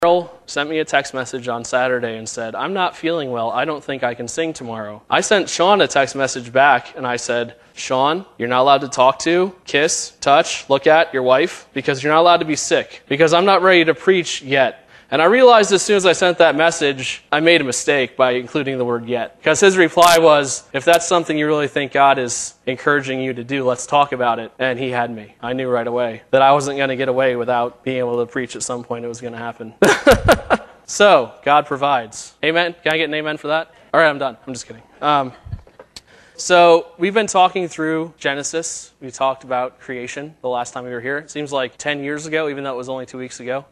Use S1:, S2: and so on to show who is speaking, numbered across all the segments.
S1: Carol sent me a text message on Saturday and said, I'm not feeling well. I don't think I can sing tomorrow. I sent Sean a text message back and I said, Sean, you're not allowed to talk to, kiss, touch, look at your wife because you're not allowed to be sick because I'm not ready to preach yet. And I realized as soon as I sent that message, I made a mistake by including the word yet. Because his reply was, if that's something you really think God is encouraging you to do, let's talk about it. And he had me. I knew right away that I wasn't going to get away without being able to preach at some point. It was going to happen. So, God provides. Amen? Can I get an amen for that? All right, I'm done. I'm just kidding. So we've been talking through Genesis. We talked about creation the last time we were here. It seems like 10 years ago, even though it was only 2 weeks ago.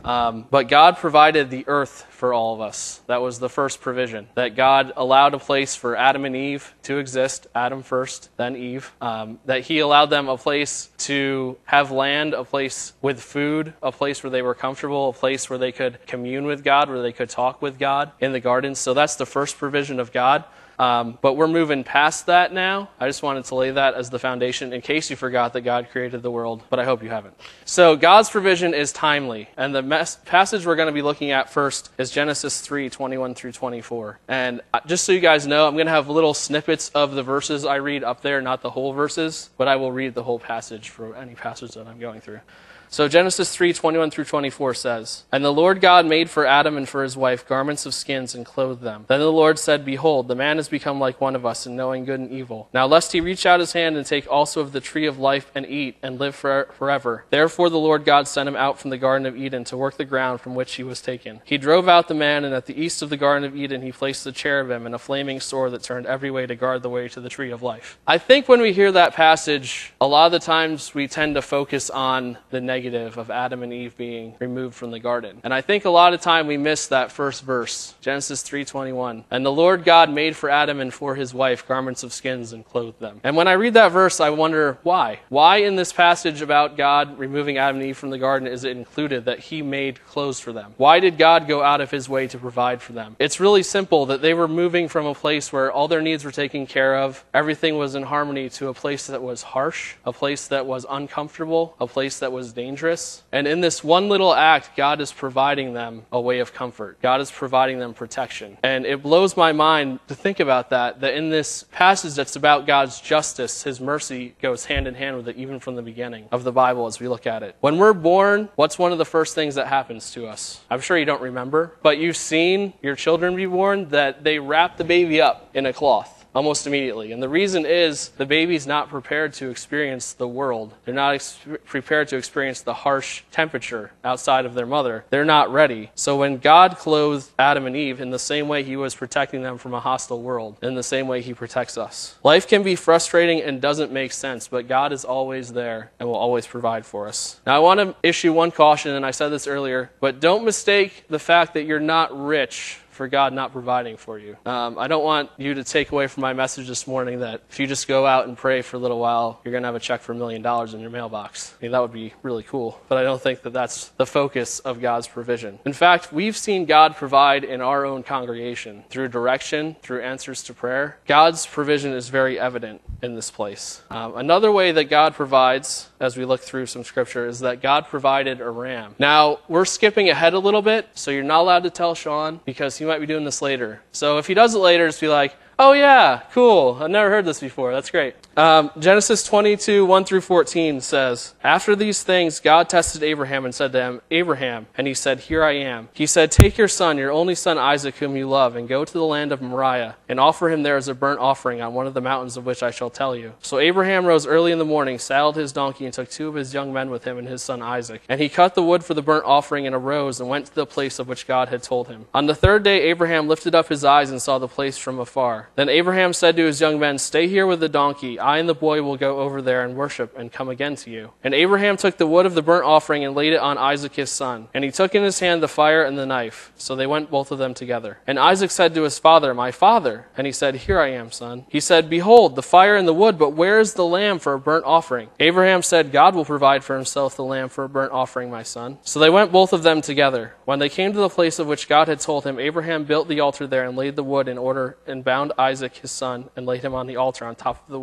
S1: But God provided the earth for all of us. That was the first provision. That God allowed a place for Adam and Eve to exist. Adam first, then Eve. That he allowed them a place to have land, a place with food, a place where they were comfortable, a place where they could commune with God, where they could talk with God in the garden. So that's the first provision of God. But we're moving past that now. I just wanted to lay that as the foundation in case you forgot that God created the world, but I hope you haven't. So God's provision is timely, and the passage we're going to be looking at first is Genesis 3:21 through 24. And just so you guys know, I'm going to have little snippets of the verses I read up there, not the whole verses, but I will read the whole passage for any passage that I'm going through. So Genesis 3:21 through 24 says, And the Lord God made for Adam and for his wife garments of skins and clothed them. Then the Lord said, Behold, the man has become like one of us in knowing good and evil. Now lest he reach out his hand and take also of the tree of life and eat and live forever. Therefore the Lord God sent him out from the Garden of Eden to work the ground from which he was taken. He drove out the man, and at the east of the Garden of Eden he placed the cherubim and a flaming sword that turned every way to guard the way to the tree of life. I think when we hear that passage, a lot of the times we tend to focus on the negative of Adam and Eve being removed from the garden. And I think a lot of time we miss that first verse, Genesis 3:21. And the Lord God made for Adam and for his wife garments of skins and clothed them. And when I read that verse, I wonder why. Why in this passage about God removing Adam and Eve from the garden is it included that he made clothes for them? Why did God go out of his way to provide for them? It's really simple that they were moving from a place where all their needs were taken care of, everything was in harmony, to a place that was harsh, a place that was uncomfortable, a place that was dangerous. And in this one little act, God is providing them a way of comfort. God is providing them protection. And it blows my mind to think about that in this passage that's about God's justice, his mercy goes hand in hand with it even from the beginning of the Bible as we look at it. When we're born, what's one of the first things that happens to us? I'm sure you don't remember, but you've seen your children be born, that they wrap the baby up in a cloth almost immediately. And the reason is the baby's not prepared to experience the world. They're not prepared to experience the harsh temperature outside of their mother. They're not ready. So when God clothed Adam and Eve, in the same way he was protecting them from a hostile world, in the same way he protects us. Life can be frustrating and doesn't make sense, but God is always there and will always provide for us. Now I want to issue one caution, and I said this earlier, but don't mistake the fact that you're not rich for God not providing for you. I don't want you to take away from my message this morning that if you just go out and pray for a little while, you're going to have a check for $1 million in your mailbox. I mean, that would be really cool, but I don't think that that's the focus of God's provision. In fact, we've seen God provide in our own congregation through direction, through answers to prayer. God's provision is very evident in this place. Another way that God provides, as we look through some scripture, is that God provided a ram. Now, we're skipping ahead a little bit, so you're not allowed to tell Sean because he might be doing this later. So if he does it later, just be like, oh yeah, cool, I've never heard this before, that's great. Genesis 22:1 through 14 says, After these things, God tested Abraham and said to him, Abraham, and he said, Here I am. He said, Take your son, your only son Isaac, whom you love, and go to the land of Moriah, and offer him there as a burnt offering on one of the mountains of which I shall tell you. So Abraham rose early in the morning, saddled his donkey, and took 2 of his young men with him and his son Isaac. And he cut the wood for the burnt offering and arose and went to the place of which God had told him. On the 3rd day, Abraham lifted up his eyes and saw the place from afar. Then Abraham said to his young men, Stay here with the donkey. I and the boy will go over there and worship and come again to you. And Abraham took the wood of the burnt offering and laid it on Isaac his son. And he took in his hand the fire and the knife. So they went both of them together. And Isaac said to his father, My father. And he said, Here I am, son. He said, Behold, the fire and the wood, but where is the lamb for a burnt offering? Abraham said, God will provide for himself the lamb for a burnt offering, my son. So they went both of them together. When they came to the place of which God had told him, Abraham built the altar there and laid the wood in order and bound Isaac his son and laid him on the altar on top of the wood.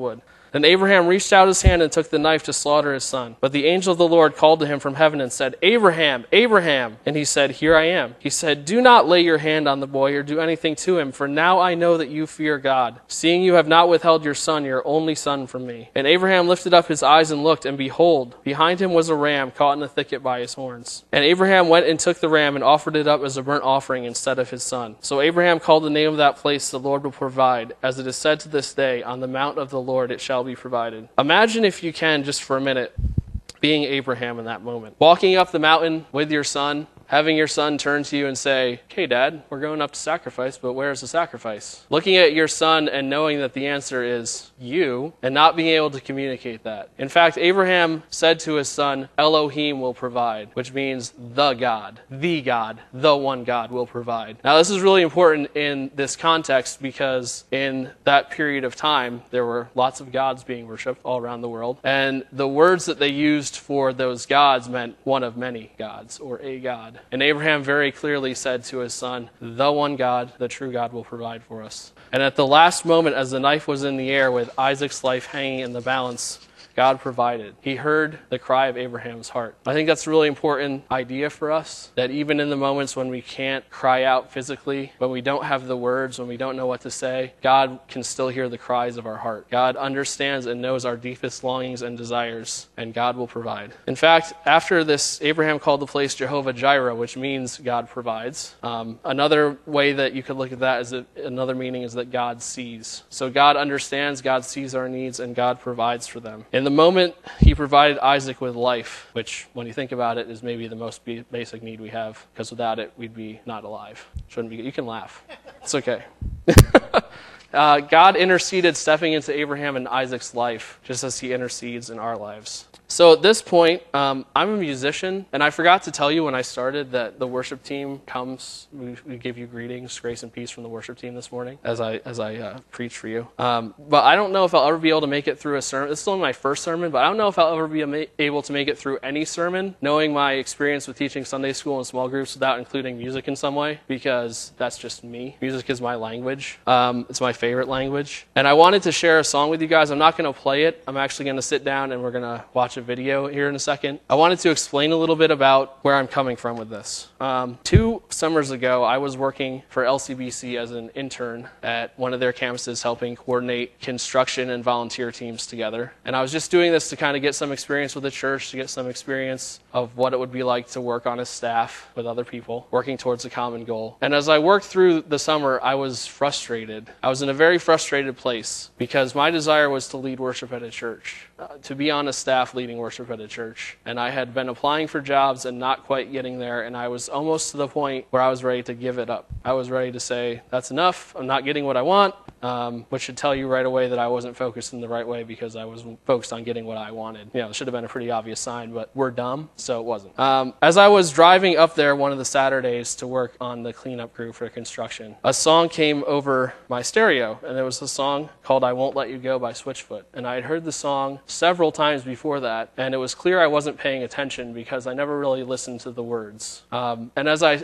S1: Then Abraham reached out his hand and took the knife to slaughter his son. But the angel of the Lord called to him from heaven and said, Abraham, Abraham. And he said, Here I am. He said, Do not lay your hand on the boy or do anything to him, for now I know that you fear God, seeing you have not withheld your son, your only son, from me. And Abraham lifted up his eyes and looked, and behold, behind him was a ram caught in a thicket by his horns. And Abraham went and took the ram and offered it up as a burnt offering instead of his son. So Abraham called the name of that place, The Lord will provide. As it is said to this day, On the mount of the Lord it shall be provided. Imagine, if you can, just for a minute, being Abraham in that moment. Walking up the mountain with your son, having your son turn to you and say, Okay, Dad, we're going up to sacrifice, but where's the sacrifice? Looking at your son and knowing that the answer is you, and not being able to communicate that. In fact, Abraham said to his son, Elohim will provide, which means the God, the one God will provide. Now, this is really important in this context because in that period of time, there were lots of gods being worshipped all around the world, and the words that they used for those gods meant one of many gods, or a God. And Abraham very clearly said to his son, the one God, the true God, will provide for us. And at the last moment, as the knife was in the air with Isaac's life hanging in the balance, God provided. He heard the cry of Abraham's heart. I think that's a really important idea for us, that even in the moments when we can't cry out physically, when we don't have the words, when we don't know what to say, God can still hear the cries of our heart. God understands and knows our deepest longings and desires, and God will provide. In fact, after this, Abraham called the place Jehovah Jireh, which means God provides. Another way that you could look at that is that another meaning is that God sees. So God understands, God sees our needs, and God provides for them. In the moment, he provided Isaac with life, which, when you think about it, is maybe the most basic need we have, because without it, we'd be not alive. Shouldn't be. You can laugh. It's okay. God interceded, stepping into Abraham and Isaac's life, just as he intercedes in our lives. So at this point, I'm a musician, and I forgot to tell you when I started that the worship team comes. We give you greetings, grace and peace from the worship team this morning as I preach for you. But I don't know if I'll ever be able to make it through a sermon. This is only my first sermon, but I don't know if I'll ever be able to make it through any sermon, knowing my experience with teaching Sunday school and small groups without including music in some way, because that's just me. Music is my language. It's my favorite language. And I wanted to share a song with you guys. I'm not going to play it. I'm actually going to sit down and we're going to watch a video here in a second. I wanted to explain a little bit about where I'm coming from with this. 2 summers ago, I was working for LCBC as an intern at one of their campuses, helping coordinate construction and volunteer teams together. And I was just doing this to kind of get some experience with the church, to get some experience of what it would be like to work on a staff with other people, working towards a common goal. And as I worked through the summer, I was frustrated. I was in a very frustrated place because my desire was to lead worship at a church, to be on a staff leading worship at a church. And I had been applying for jobs and not quite getting there, and I was almost to the point where I was ready to give it up. I was ready to say, that's enough, I'm not getting what I want, which should tell you right away that I wasn't focused in the right way because I was focused on getting what I wanted. You know, it should have been a pretty obvious sign, but we're dumb, so it wasn't. As I was driving up there one of the Saturdays to work on the cleanup crew for construction, a song came over my stereo, and it was a song called I Won't Let You Go by Switchfoot. And I had heard the song several times before that, and it was clear I wasn't paying attention because I never really listened to the words. And as I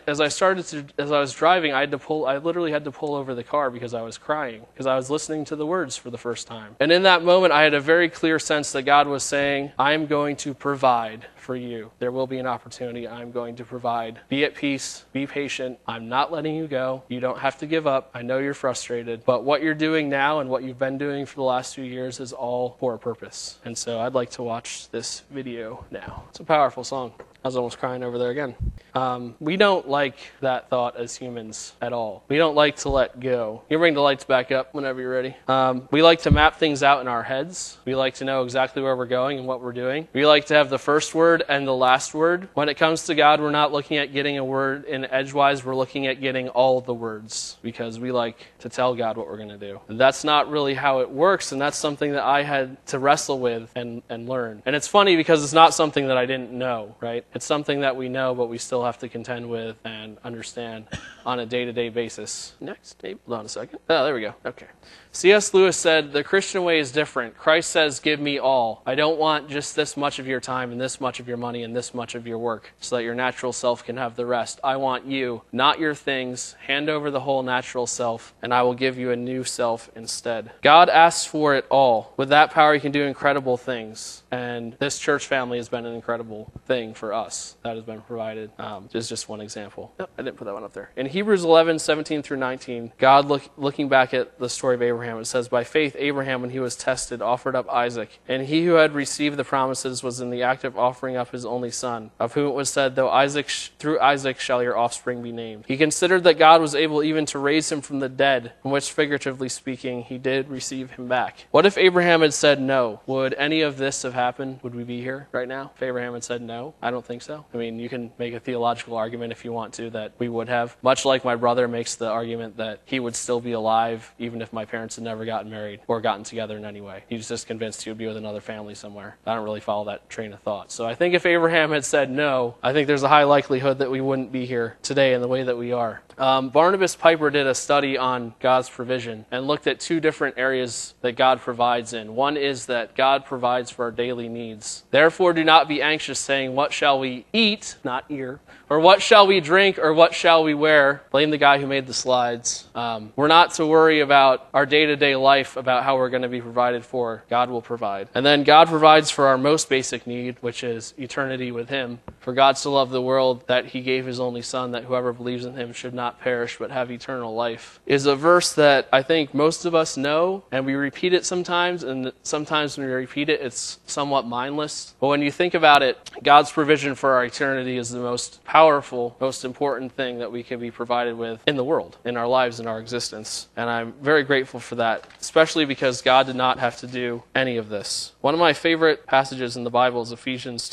S1: was driving, I literally had to pull over the car because I was crying, because I was listening to the words for the first time. And in that moment, I had a very clear sense that God was saying, I'm going to provide for you. There will be an opportunity. I'm going to provide. Be at peace. Be patient. I'm not letting you go. You don't have to give up. I know you're frustrated, but what you're doing now and what you've been doing for the last few years is all for a purpose. And so I'd like to watch this video now. It's a powerful song. I was almost crying over there again. We don't like that thought as humans at all. We don't like to let go. You bring the lights back up whenever you're ready. We like to map things out in our heads. We like to know exactly where we're going and what we're doing. We like to have the first word and the last word. When it comes to God, we're not looking at getting a word in edgewise. We're looking at getting all of the words because we like to tell God what we're going to do. And that's not really how it works, and that's something that I had to wrestle with and learn. And it's funny because it's not something that I didn't know, right? It's something that we know, but we still have to contend with and understand on a day-to-day basis. Next, hold on a second. Oh, there we go. Okay. C.S. Lewis said, the Christian way is different. Christ says, give me all. I don't want just this much of your time and this much of your money and this much of your work so that your natural self can have the rest. I want you, not your things. Hand over the whole natural self, and I will give you a new self instead. God asks for it all. With that power, he can do incredible things. And this church family has been an incredible thing for us that has been provided. Is just one example. No, I didn't put that one up there. In Hebrews 11:17 through 19, God looking back at the story of Abraham, it says, by faith Abraham, when he was tested, offered up Isaac. And he who had received the promises was in the act of offering up his only son, of whom it was said, through Isaac shall your offspring be named. He considered that God was able even to raise him from the dead, from which, figuratively speaking, he did receive him back. What if Abraham had said no? Would any of this have happened? Would we be here right now if Abraham had said no? I don't think so. I mean, you can make a theological argument if you want to that we would have. Much like my brother makes the argument that he would still be alive even if my parents had never gotten married or gotten together in any way. He's just convinced he would be with another family somewhere. I don't really follow that train of thought. So I think if Abraham had said no, I think there's a high likelihood that we wouldn't be here today in the way that we are. Barnabas Piper did a study on God's provision and looked at two different areas that God provides in. One is that God provides for our daily needs. Therefore, do not be anxious, saying, what shall we eat, not ear, or what shall we drink, or what shall we wear? Blame the guy who made the slides. We're not to worry about our day-to-day life, about how we're going to be provided for. God will provide. And then God provides for our most basic need, which is eternity with him. For God so loved the world that he gave his only son, that whoever believes in him should not perish but have eternal life, is a verse that I think most of us know, and we repeat it sometimes, and sometimes when we repeat it, it's somewhat mindless. But when you think about it, God's provision for our eternity is the most powerful, most important thing that we can be provided with in the world, in our lives, in our existence. And I'm very grateful for that, especially because God did not have to do any of this. One of my favorite passages in the Bible is Ephesians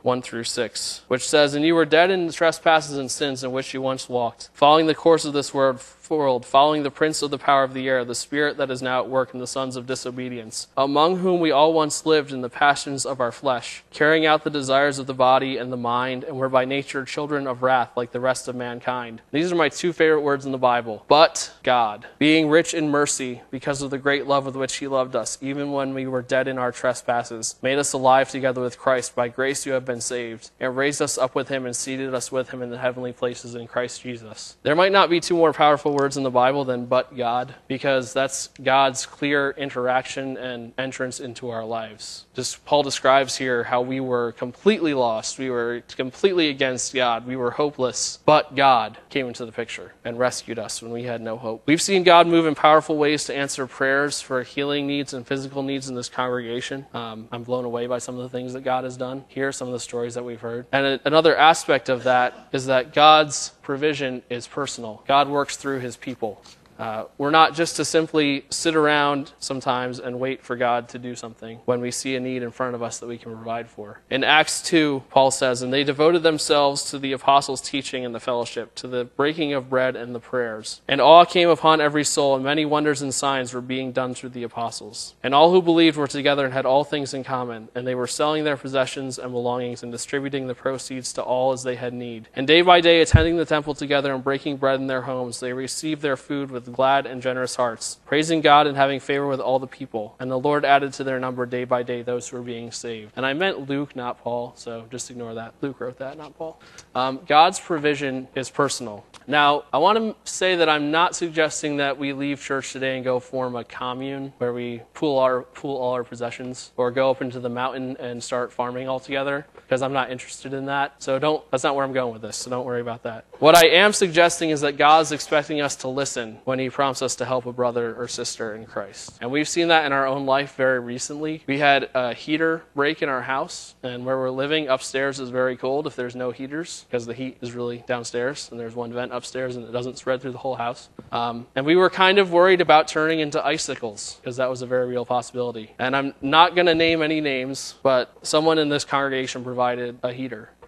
S1: 2:1-6, which says, and you were dead in the trespasses and sins in which you once walked, following the course of this world, following the prince of the power of the air, the spirit that is now at work in the sons of disobedience, among whom we all once lived in the passions of our flesh, carrying out the desires of the body and the mind, and were by nature children of wrath like the rest of mankind. These are my two favorite words in the Bible. But God, being rich in mercy, because of the great love with which he loved us, even when we were dead in our trespasses, made us alive together with Christ. By grace you have been saved, and raised us up with him and seated us with him in the heavenly places in Christ Jesus. There might not be two more powerful words in the Bible than but God, because that's God's clear interaction and entrance into our lives. Just Paul describes here how we were completely lost. We were completely against God. We were hopeless, but God came into the picture and rescued us when we had no hope. We've seen God move in powerful ways to answer prayers for healing needs and physical needs in this congregation. I'm blown away by some of the things that God has done here, some of the stories that we've heard. And another aspect of that is that God's provision is personal. God works through his people. We're not just to simply sit around sometimes and wait for God to do something when we see a need in front of us that we can provide for. In Acts 2, Paul says, and they devoted themselves to the apostles' teaching and the fellowship, to the breaking of bread and the prayers. And awe came upon every soul, and many wonders and signs were being done through the apostles. And all who believed were together and had all things in common, and they were selling their possessions and belongings and distributing the proceeds to all as they had need. And day by day, attending the temple together and breaking bread in their homes, they received their food with glad and generous hearts, praising God and having favor with all the people. And the Lord added to their number day by day those who were being saved. And I meant Luke, not Paul, so just ignore that. Luke wrote that, not Paul. God's provision is personal. Now, I want to say that I'm not suggesting that we leave church today and go form a commune where we pool all our possessions, or go up into the mountain and start farming all together, because I'm not interested in that. So that's not where I'm going with this, so don't worry about that. What I am suggesting is that God's expecting us to listen when he prompts us to help a brother or sister in Christ. And we've seen that in our own life very recently. We had a heater break in our house, and where we're living upstairs is very cold if there's no heaters, because the heat is really downstairs, and there's one vent upstairs and it doesn't spread through the whole house. And we were kind of worried about turning into icicles, because that was a very real possibility. And I'm not going to name any names, but someone in this congregation provided a heater.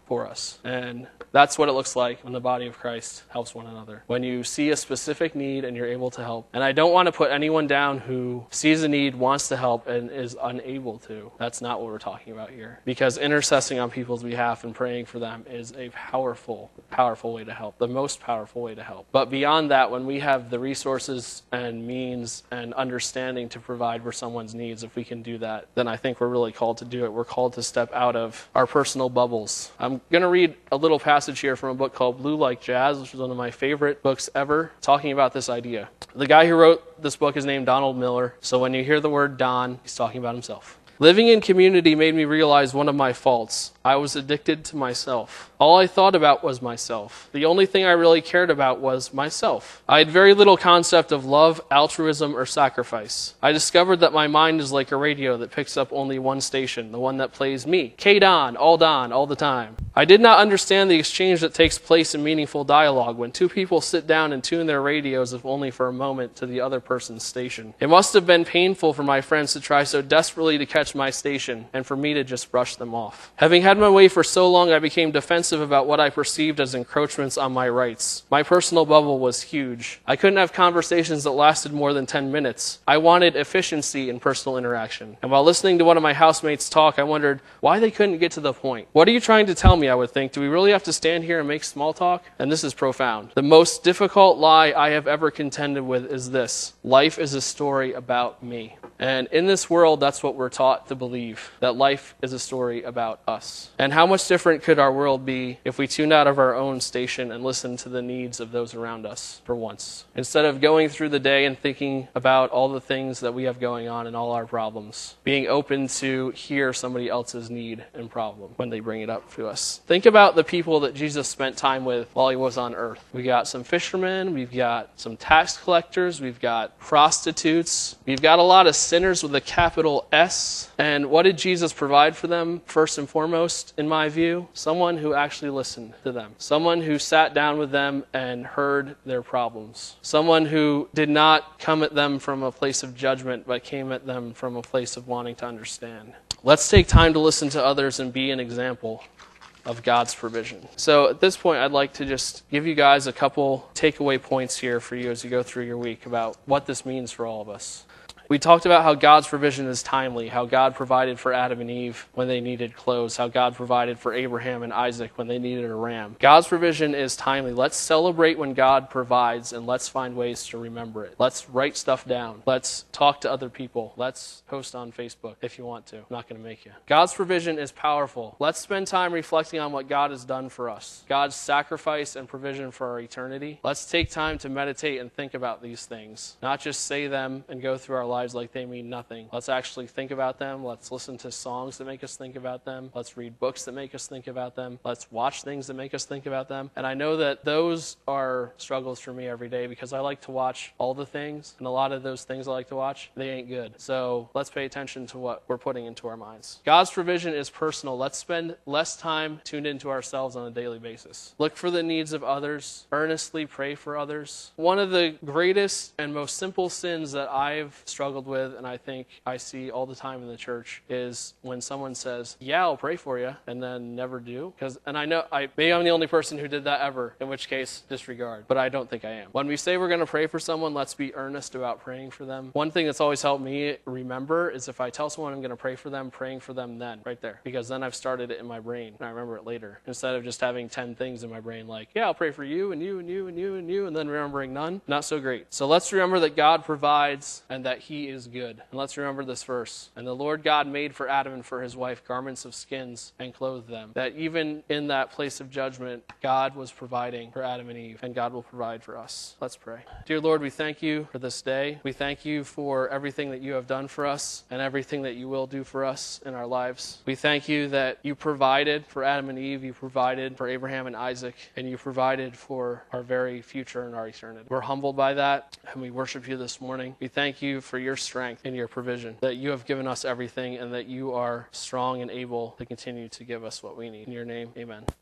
S1: for us. And that's what it looks like when the body of Christ helps one another. When you see a specific need and you're able to help. And I don't want to put anyone down who sees a need, wants to help, and is unable to. That's not what we're talking about here. Because intercessing on people's behalf and praying for them is a powerful, powerful way to help. The most powerful way to help. But beyond that, when we have the resources and means and understanding to provide for someone's needs, if we can do that, then I think we're really called to do it. We're called to step out of our personal bubbles. I'm going to read a little passage here from a book called Blue Like Jazz, which is one of my favorite books ever, talking about this idea. The guy who wrote this book is named Donald Miller, so when you hear the word Don, he's talking about himself. Living in community made me realize one of my faults. I was addicted to myself. All I thought about was myself. The only thing I really cared about was myself. I had very little concept of love, altruism, or sacrifice. I discovered that my mind is like a radio that picks up only one station, the one that plays me. K-Don, all the time. I did not understand the exchange that takes place in meaningful dialogue when two people sit down and tune their radios, if only for a moment, to the other person's station. It must have been painful for my friends to try so desperately to catch my station, and for me to just brush them off. Having had my way for so long, I became defensive about what I perceived as encroachments on my rights. My personal bubble was huge. I couldn't have conversations that lasted more than 10 minutes. I wanted efficiency in personal interaction. And while listening to one of my housemates talk, I wondered why they couldn't get to the point. What are you trying to tell me, I would think? Do we really have to stand here and make small talk? And this is profound. The most difficult lie I have ever contended with is this: life is a story about me. And in this world, that's what we're taught to believe, that life is a story about us. And how much different could our world be if we tuned out of our own station and listened to the needs of those around us for once? Instead of going through the day and thinking about all the things that we have going on and all our problems, being open to hear somebody else's need and problem when they bring it up to us. Think about the people that Jesus spent time with while he was on earth. We got some fishermen, we've got some tax collectors, we've got prostitutes, we've got a lot of sinners with a capital S. And what did Jesus provide for them? First and foremost, in my view, someone who actually listened to them. Someone who sat down with them and heard their problems. Someone who did not come at them from a place of judgment, but came at them from a place of wanting to understand. Let's take time to listen to others and be an example of God's provision. So at this point, I'd like to just give you guys a couple takeaway points here for you as you go through your week about what this means for all of us. We talked about how God's provision is timely, how God provided for Adam and Eve when they needed clothes, how God provided for Abraham and Isaac when they needed a ram. God's provision is timely. Let's celebrate when God provides, and let's find ways to remember it. Let's write stuff down. Let's talk to other people. Let's post on Facebook if you want to. I'm not going to make you. God's provision is powerful. Let's spend time reflecting on what God has done for us, God's sacrifice and provision for our eternity. Let's take time to meditate and think about these things, not just say them and go through our lives like they mean nothing. Let's actually think about them. Let's listen to songs that make us think about them. Let's read books that make us think about them. Let's watch things that make us think about them. And I know that those are struggles for me every day because I like to watch all the things, and a lot of those things I like to watch, they ain't good. So let's pay attention to what we're putting into our minds. God's provision is personal. Let's spend less time tuned into ourselves on a daily basis. Look for the needs of others. Earnestly pray for others. One of the greatest and most simple sins that I've struggled with, and I think I see all the time in the church, is when someone says, yeah, I'll pray for you, and then never do. And I know, maybe I'm the only person who did that ever, in which case, disregard. But I don't think I am. When we say we're going to pray for someone, let's be earnest about praying for them. One thing that's always helped me remember is if I tell someone I'm going to pray for them, praying for them then, right there. Because then I've started it in my brain, and I remember it later. Instead of just having 10 things in my brain like, yeah, I'll pray for you, and you, and you, and you, and you, and then remembering none. Not so great. So let's remember that God provides and that He is good. And let's remember this verse. And the Lord God made for Adam and for his wife garments of skins and clothed them. That even in that place of judgment, God was providing for Adam and Eve, and God will provide for us. Let's pray. Dear Lord, we thank you for this day. We thank you for everything that you have done for us and everything that you will do for us in our lives. We thank you that you provided for Adam and Eve, you provided for Abraham and Isaac, and you provided for our very future and our eternity. We're humbled by that, and we worship you this morning. We thank you for your strength in your provision, that you have given us everything and that you are strong and able to continue to give us what we need. In your name, amen.